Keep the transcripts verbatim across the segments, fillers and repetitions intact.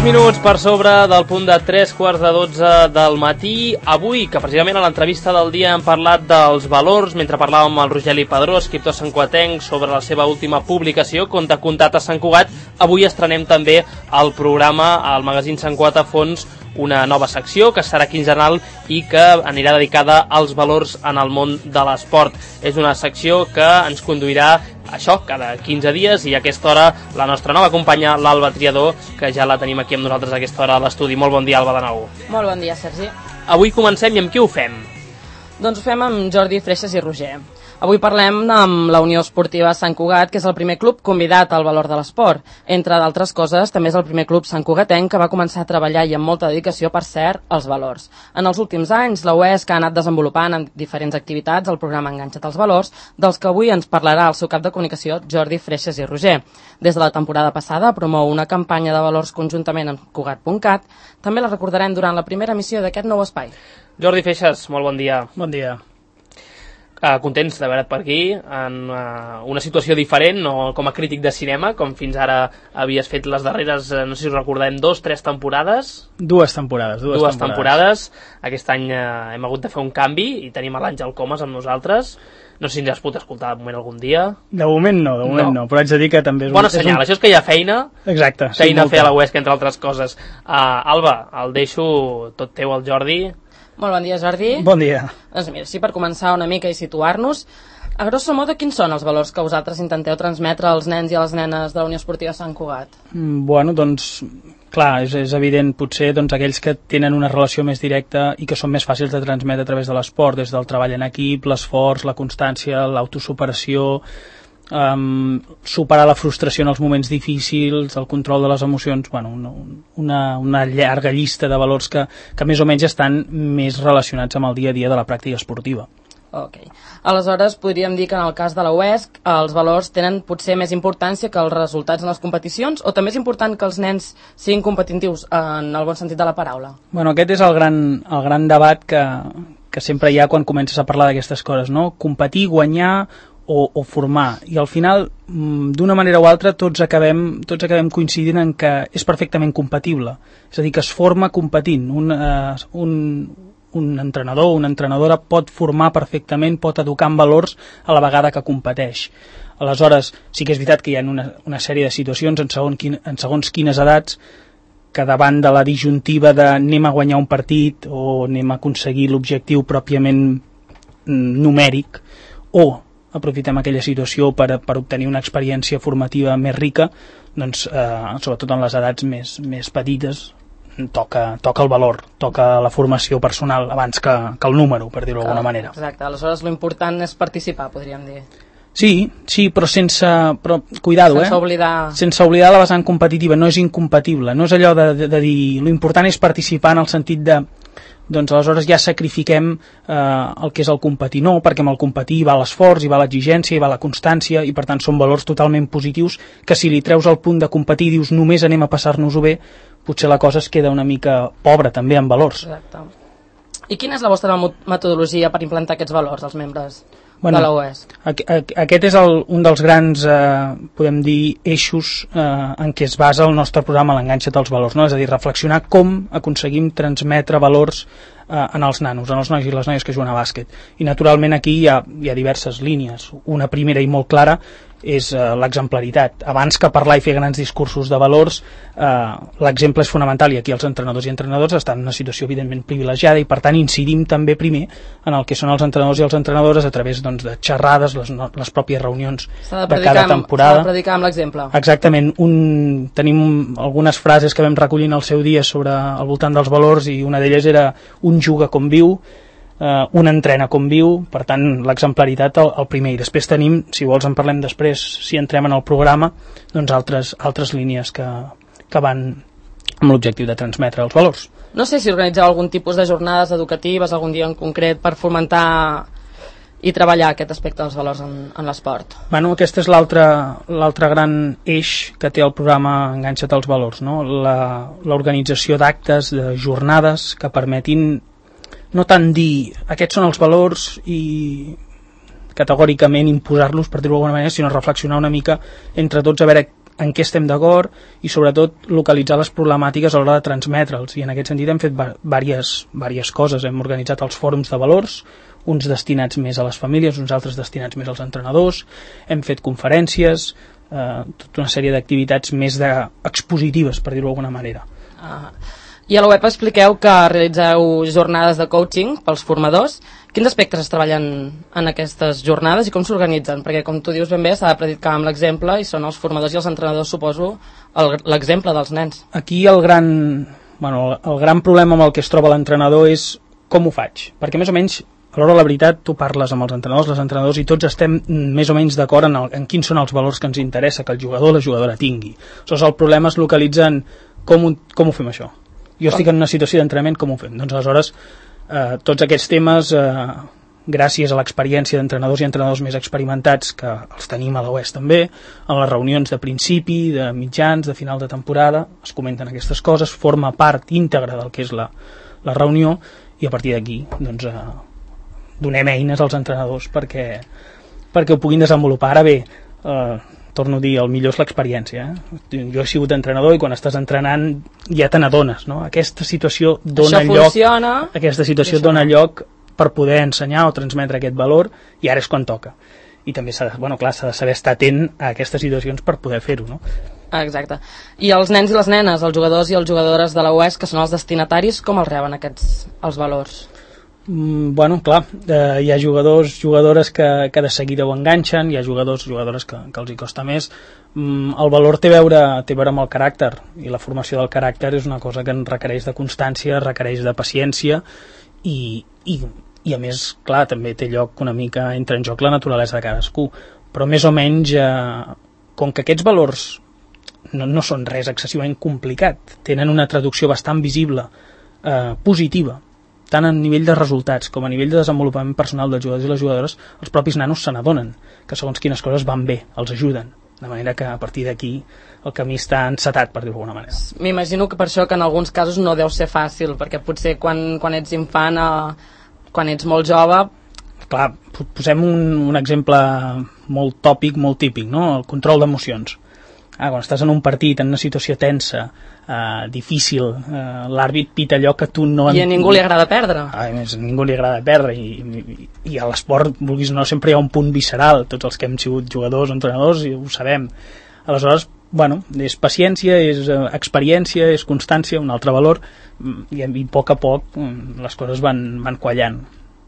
minuts per sobre del punt de tres quarts de dotze del matí. Avui, que precisament a l'entrevista del dia hem parlat dels valors, mentre parlàvem amb el Rogeli Padró, escriptor santcugatenc, sobre la seva última publicació, Conte Contat a Sant Cugat, avui estrenem també el programa, al magazín Sant Cugat a Fons, una nova secció que serà quinzenal i que anirà dedicada als valors en el món de l'esport. És una secció que ens conduirà això cada quinze dies i a aquesta hora la nostra nova companya, l'Alba Triador, que ja la tenim aquí amb nosaltres a aquesta hora a l'estudi. Molt bon dia, Alba, de nou. Molt bon dia, Sergi. Avui comencem i amb qui ho fem? Doncs ho fem amb Jordi Freixas i Roger. Avui parlem amb la Unió Esportiva Sant Cugat, que és el primer club convidat al valor de l'esport. Entre d'altres coses, també és el primer club santcugatenc que va començar a treballar i amb molta dedicació, per cert, als valors. En els últims anys, la U E S C ha anat desenvolupant en diferents activitats el programa Enganxa't als valors, dels que avui ens parlarà el seu cap de comunicació, Jordi Freixas i Roger. Des de la temporada passada promou una campanya de valors conjuntament amb Cugat punt cat. També la recordarem durant la primera emissió d'aquest nou espai. Jordi Freixas, molt bon dia. Bon dia. Uh, contents de veure't per aquí en uh, una situació diferent, no com a crític de cinema, com fins ara havies fet les darreres, uh, no sé si us recordem, dos, tres temporades. Dues temporades. Dues, dues temporades. temporades. Aquest any uh, hem hagut de fer un canvi i tenim a l'Àngel Comas amb nosaltres. No sé si ens has pogut escoltar de moment algun dia. De moment no, de moment no, no però haig de dir que també és Bona un... senyal, és un... això és que hi ha feina. Exacte. Feina a fer a la U E S C, entre altres coses. Uh, Alba, el deixo tot teu al Jordi. Molt bon dia, Jordi. Bon dia. Doncs mira, sí, per començar una mica i situar-nos, a grosso modo, quins són els valors que vosaltres intenteu transmetre als nens i a les nenes de la Unió Esportiva Sant Cugat? Mm, bueno, doncs, clar, és, és evident, potser doncs, aquells que tenen una relació més directa i que són més fàcils de transmetre a través de l'esport, des del treball en equip, l'esforç, la constància, l'autosuperació, Um, superar la frustració en els moments difícils, el control de les emocions, bueno, una, una llarga llista de valors que, que més o menys estan més relacionats amb el dia a dia de la pràctica esportiva. Ok. Aleshores, podríem dir que en el cas de la U E S C els valors tenen potser més importància que els resultats en les competicions, o també és important que els nens siguin competitius en el bon sentit de la paraula? Bueno, aquest és el gran, el gran debat que, que sempre hi ha quan comences a parlar d'aquestes coses, no? Competir, guanyar O, o formar, i al final d'una manera o altra tots acabem, tots acabem coincidint en que és perfectament compatible, és a dir, que es forma competint. Un, uh, un, un entrenador o una entrenadora pot formar perfectament, pot educar en valors a la vegada que competeix. Aleshores, sí que és veritat que hi ha una, una sèrie de situacions en segons, quin, en segons quines edats que davant de la disjuntiva de anem a guanyar un partit o anem a aconseguir l'objectiu pròpiament numèric, o aprofitem aquella situació per, per obtenir una experiència formativa més rica, doncs, eh, sobretot en les edats més, més petites, toca, toca el valor, toca la formació personal abans que, que el número, per dir-ho d'alguna manera. Exacte, aleshores l'important és participar, podríem dir. Sí, sí, però sense... Però, cuidado, sense eh? oblidar... Sense oblidar la vessant competitiva, no és incompatible, no és allò de, de, de dir... L'important és participar en el sentit de... doncs aleshores ja sacrifiquem eh, el que és el competir. No, perquè amb el competir va l'esforç, hi va l'exigència, hi va la constància, i per tant són valors totalment positius que si li treus al punt de competir i dius només anem a passar-nos-ho bé, potser la cosa es queda una mica pobra també en valors. Exacte. I quina és la vostra metodologia per implantar aquests valors als membres bueno, de la U E S C? Aquest és el, un dels grans, eh, podem dir, eixos eh, en què es basa el nostre programa l'Enganxa't als valors, no? És a dir, reflexionar com aconseguim transmetre valors eh, en els nanos, en els nois i les noies que juguen a bàsquet. I naturalment aquí hi ha, hi ha diverses línies. Una primera i molt clara és eh, l'exemplaritat. Abans que parlar i fer grans discursos de valors, eh, l'exemple és fonamental, i aquí els entrenadors i entrenadors estan en una situació evidentment privilegiada, i per tant incidim també primer en el que són els entrenadors i els entrenadores a través doncs, de xerrades, les, les pròpies reunions de, de cada temporada. S'ha de predicar amb l'exemple. Exactament. Un, tenim algunes frases que vam recollint al seu dia sobre al voltant dels valors, i una d'elles era un juga com viu, Uh, un entrena com viu, per tant l'exemplaritat el, el primer, i després tenim, si vols en parlem després si entrem en el programa, doncs altres, altres línies que, que van amb l'objectiu de transmetre els valors. No sé si organitzeu algun tipus de jornades educatives algun dia en concret per fomentar i treballar aquest aspecte dels valors en, en l'esport. Bueno, aquest és l'altre l'altre gran eix que té el programa Enganxa't als valors, no? La, l'organització d'actes, de jornades que permetin no tant dir aquests són els valors i categòricament imposar-los, per dir-ho d'alguna manera, sinó reflexionar una mica entre tots a veure en què estem d'acord i sobretot localitzar les problemàtiques a l'hora de transmetre'ls, i en aquest sentit hem fet diverses, diverses coses. Hem organitzat els fòrums de valors, uns destinats més a les famílies, uns altres destinats més als entrenadors, hem fet conferències, eh, tota una sèrie d'activitats més de expositives, per dir-ho d'alguna manera. Ah. I a la web expliqueu que realitzeu jornades de coaching pels formadors. Quins aspectes es treballen en aquestes jornades i com s'organitzen? Perquè, com tu dius ben bé, s'ha de predicar amb l'exemple i són els formadors i els entrenadors, suposo, l'exemple dels nens. Aquí el gran, bueno, el gran problema amb el que es troba l'entrenador és com ho faig. Perquè, més o menys, a l'hora de la veritat, tu parles amb els entrenadors, les entrenadors, i tots estem més o menys d'acord en, el, en quins són els valors que ens interessa que el jugador o la jugadora tingui. Aleshores, el problema es localitza en com, com ho fem això. Jo estic en una situació d'entrenament, com ho fem? Doncs aleshores, eh, tots aquests temes, eh, gràcies a l'experiència d'entrenadors i entrenadors més experimentats, que els tenim a l'Oest també, en les reunions de principi, de mitjans, de final de temporada, es comenten aquestes coses, forma part íntegra del que és la, la reunió, i a partir d'aquí doncs, eh, donem eines als entrenadors perquè, perquè ho puguin desenvolupar. Ara bé, eh, torno a dir, el millor és l'experiència. Eh? Jo he sigut entrenador i quan estàs entrenant ja te n'adones, no? Aquesta situació dona això lloc, funciona, aquesta situació dona lloc per poder ensenyar o transmetre aquest valor, i ara és quan toca. I també s'ha de, bueno, clar, s'ha de saber estar atent a aquestes situacions per poder fer-ho, no? Exacte. I els nens i les nenes, els jugadors i les jugadores de la U E S, que són els destinataris, com els reben aquests els valors? Mm, bueno, clar, eh, hi ha jugadors, jugadores que, que de seguida ho enganxen, hi ha jugadors, jugadores que, que els hi costa més. Mm, el valor té a veure, té a veure amb el caràcter, i la formació del caràcter és una cosa que en requereix de constància, requereix de paciència, i, i, i a més, clar, també té lloc una mica entra en joc la naturalesa de cadascú, però més o menys, eh, com que aquests valors no, no són res excessivament complicat, tenen una traducció bastant visible, eh, positiva, tant a nivell de resultats com a nivell de desenvolupament personal dels jugadors i les jugadores, els propis nanos se n'adonen que segons quines coses van bé, els ajuden, de manera que a partir d'aquí el camí està encetat, per dir-ho d'alguna manera. M'imagino que per això que en alguns casos no deu ser fàcil, perquè potser quan, quan ets infant, eh, quan ets molt jove... Clar, posem un, un exemple molt tòpic, molt típic, no? El control d'emocions. Ah, quan estàs en un partit, en una situació tensa, eh, difícil, eh, l'àrbit pita allò que tu no... I a ningú li agrada perdre. Ah, a més, a ningú li agrada perdre, i, i, i a l'esport, vulguis o no, sempre hi ha un punt visceral, tots els que hem sigut jugadors o entrenadors i ho sabem. Aleshores, bueno, és paciència, és eh, experiència, és constància, un altre valor, i, i a poc a poc les coses van, van quallant.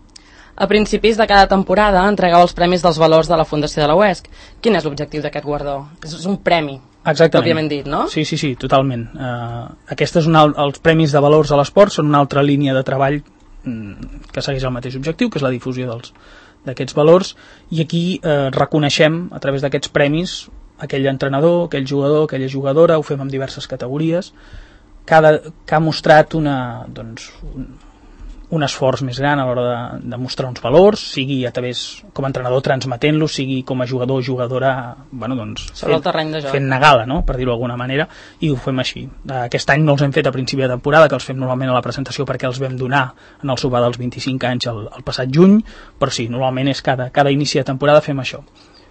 A principis de cada temporada entregueu els premis dels valors de la Fundació de la U E S C. Quin és l'objectiu d'aquest guardó? És un premi, exactament, òbviament dit, no? Sí, sí, sí, totalment. Uh, aquestes una, els premis de valors a l'esport són una altra línia de treball mm, que segueix el mateix objectiu, que és la difusió dels, d'aquests valors, i aquí eh, reconeixem a través d'aquests premis aquell entrenador, aquell jugador, aquella jugadora, ho fem amb diverses categories, cada, que ha mostrat una, doncs, un, un esforç més gran a l'hora de, de mostrar uns valors, sigui a través com a entrenador transmetent-los, sigui com a jugador o jugadora, bueno, doncs, sobre el terreny de joc, fent-ne gala, no? Per dir-ho d'alguna manera, i ho fem així. Aquest any no els hem fet a principi de temporada, que els fem normalment a la presentació perquè els vam donar en el sopar dels vint-i-cinc anys el, el passat juny, però sí, normalment és cada, cada inici de temporada fem això.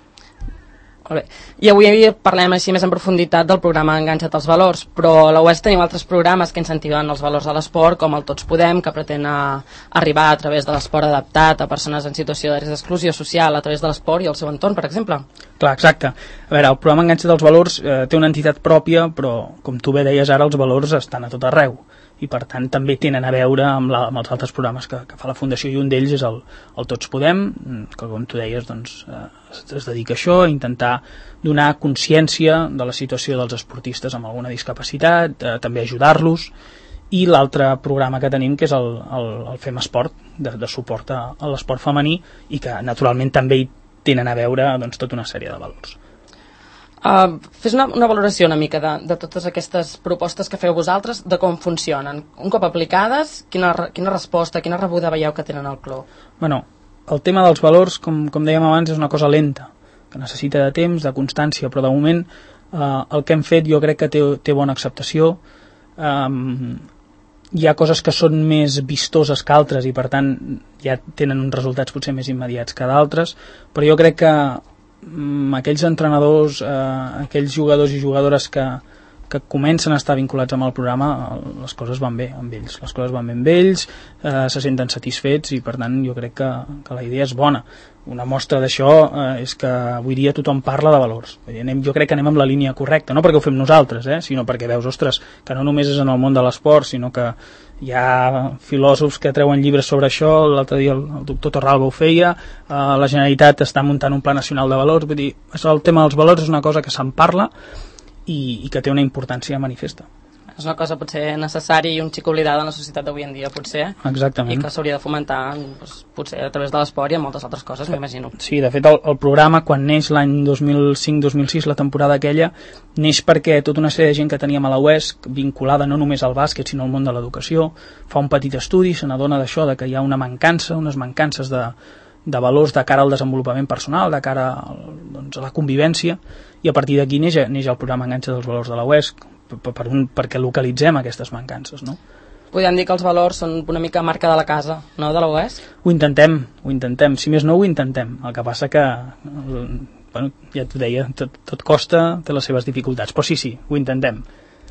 Molt bé. I avui parlem així més en profunditat del programa Enganxa't als Valors, però a la U E S tenim altres programes que incentiven els valors de l'esport, com el Tots Podem, que pretén a, arribar a través de l'esport adaptat a persones en situació de risc d'exclusió social a través de l'esport i el seu entorn, per exemple. Clar, exacte. A veure, el programa Enganxa't als Valors eh, té una entitat pròpia, però com tu bé deies ara, els valors estan a tot arreu, i per tant també tenen a veure amb, la, amb els altres programes que, que fa la Fundació, i un d'ells és el, el Tots Podem, que com tu deies doncs, eh, es, es dedica a això, a intentar donar consciència de la situació dels esportistes amb alguna discapacitat, eh, també ajudar-los, i l'altre programa que tenim, que és el, el, el Fem Esport, de, de suport a, a l'esport femení, i que naturalment també hi tenen a veure doncs, tota una sèrie de valors. Uh, fes una, una valoració una mica de, de totes aquestes propostes que feu vosaltres, de com funcionen. Un cop aplicades, quina, quina resposta, quina rebuda veieu que tenen al club? Bueno, el tema dels valors, com, com dèiem abans, és una cosa lenta, que necessita de temps, de constància, però de moment eh, el que hem fet jo crec que té, té bona acceptació. Um, hi ha coses que són més vistoses que altres i per tant ja tenen uns resultats potser més immediats que d'altres, però jo crec que aquells entrenadors, eh, aquells jugadors i jugadores que, que comencen a estar vinculats amb el programa, les coses van bé amb ells, les coses van bé amb ells, eh, se senten satisfets i per tant jo crec que, que la idea és bona. Una mostra d'això eh, és que avui dia tothom parla de valors. Anem, jo crec que anem amb la línia correcta, no perquè ho fem nosaltres, eh, sinó perquè veus, ostres, que no només és en el món de l'esport, sinó que hi ha filòsofs que treuen llibres sobre això, l'altre dia el, el doctor Torralba ho feia, eh, la Generalitat està muntant un pla nacional de valors, vull dir, el tema dels valors és una cosa que se'n parla i, i que té una importància manifesta. És una cosa potser necessària i un xic oblidada en la societat d'avui en dia, potser. Exactament. I que s'hauria de fomentar, doncs, potser a través de l'esport i a moltes altres coses, m'imagino. Sí, de fet, el, el programa, quan neix l'any dos mil cinc dos mil sis, la temporada aquella, neix perquè tota una sèrie de gent que teníem a la U E S C, vinculada no només al bàsquet, sinó al món de l'educació, fa un petit estudi, se n'adona d'això, de que hi ha una mancança, unes mancances de, de valors de cara al desenvolupament personal, de cara al, doncs, a la convivència, i a partir d'aquí neix, neix el programa Enganxa dels valors de la U E S C, per, per un, perquè localitzem aquestes mancances, no? Podríem dir que els valors són una mica marca de la casa, no?, de la U E S C? Ho intentem, ho intentem, si més no ho intentem, el que passa que, bueno, ja t'ho deia, tot, tot costa, té les seves dificultats, però sí, sí, ho intentem.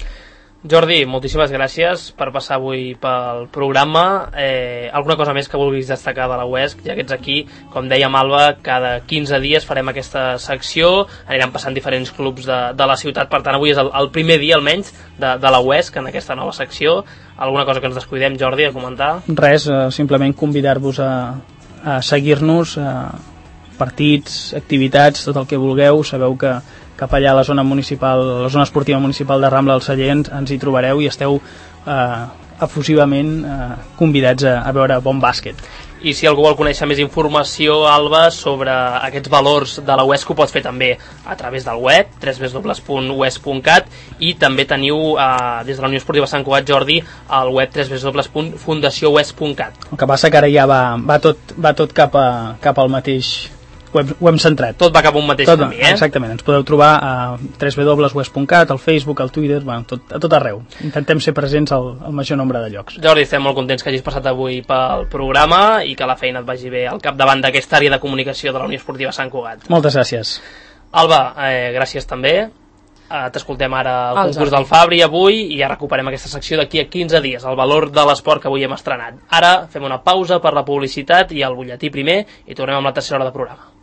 Jordi, moltíssimes gràcies per passar avui pel programa. Eh, alguna cosa més que vulguis destacar de la U E S C? Ja que ets aquí, com dèiem, Alba, cada quinze dies farem aquesta secció, aniran passant diferents clubs de, de la ciutat, per tant avui és el, el primer dia almenys de, de la U E S C en aquesta nova secció. Alguna cosa que ens descuidem, Jordi, a comentar? Res, eh, simplement convidar-vos a, a seguir-nos, a partits, activitats, tot el que vulgueu. Sabeu que cap allà a la zona municipal, a la zona esportiva municipal de Rambla del Celler ens hi trobareu i esteu eh, efusivament eh, convidats a, a veure bon bàsquet. I si algú vol conèixer més informació, Alba, sobre aquests valors de la U E S C, ho pot fer també a través del web, w w w punt u e s c punt cat, i també teniu eh, des de la Unió Esportiva Sant Cugat, Jordi, al web w w w punt fundació u e s punt cat. El que passa que ara ja va, va, tot, va tot cap, a, cap al mateix... Ho hem, ho hem centrat. Tot va cap a un mateix tot, camí, eh? Exactament, ens podeu trobar a w w w punt u e s c punt cat, al Facebook, al Twitter, bueno, tot, a tot arreu. Intentem ser presents al, al major nombre de llocs. Jordi, estem molt contents que hagis passat avui pel programa i que la feina et vagi bé al capdavant d'aquesta àrea de comunicació de la Unió Esportiva Sant Cugat. Moltes gràcies. Alba, eh, gràcies també. Eh, T'escoltem ara el el concurs del Fabri avui i ja recuperem aquesta secció d'aquí a quinze dies, el valor de l'esport que avui hem estrenat. Ara fem una pausa per la publicitat i el butlletí primer i tornem amb la tercera hora de programa.